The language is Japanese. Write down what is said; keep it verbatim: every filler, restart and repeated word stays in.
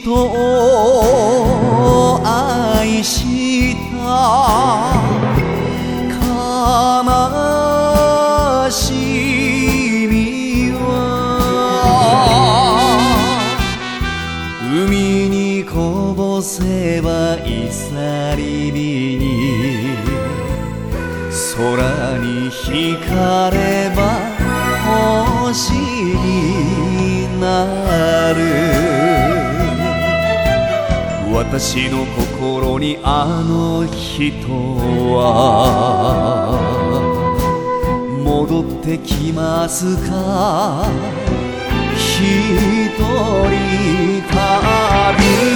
人を愛した悲しみは海にこぼせばいさり火に空に光れば星になる。私の心にあの人は戻ってきますか？一人旅